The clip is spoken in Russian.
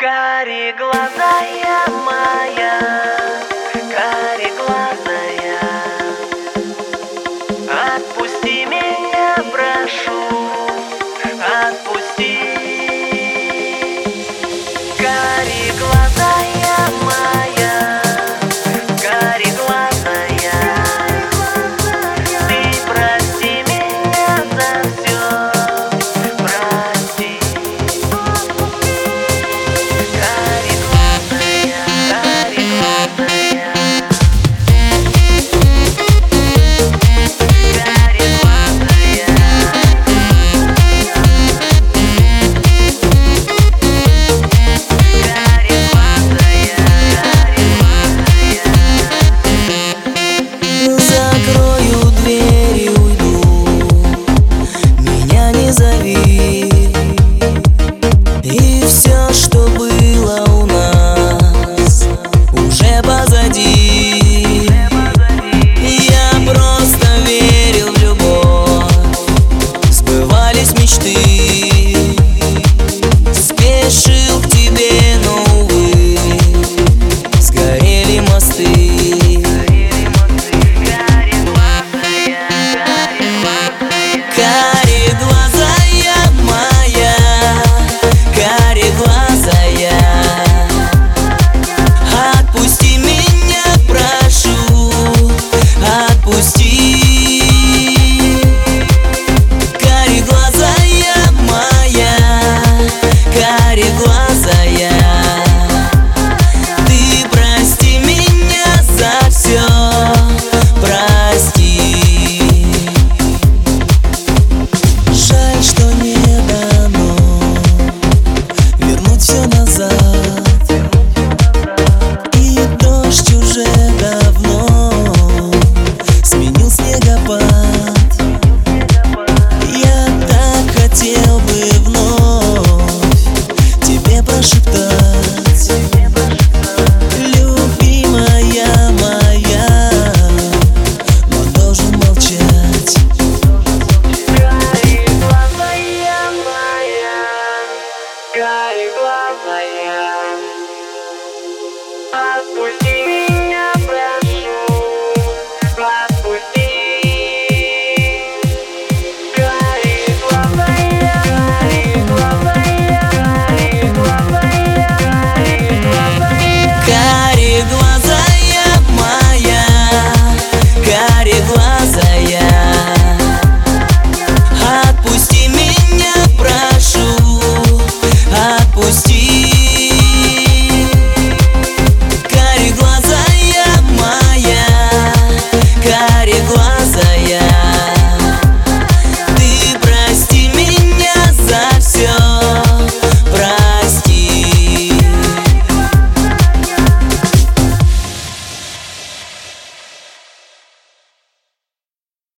Кареглазая моя, кареглазая, отпусти меня, прошу, отпусти. Кареглазая моя, кареглазая, ты прости меня за все, прости. Кареглазая, кареглазая, закрою дверь и уйду, меня не зови. И все, что было у нас, уже позади. Я просто верил в любовь, сбывались мечты. Спешил к тебе, но, увы, сгорели мосты. Кареглазая моя, кареглазая, отпусти меня, прошу, отпусти. Кареглазая моя, кареглазая, ты прости меня за все, прости. Жаль, что не дано вернуть все назад, и дождь уже давно сменил снегопад. Я так хотел бы вновь тебе прошептать: любимая моя, но должен молчать. кареглазая моя, кареглазая, отпусти.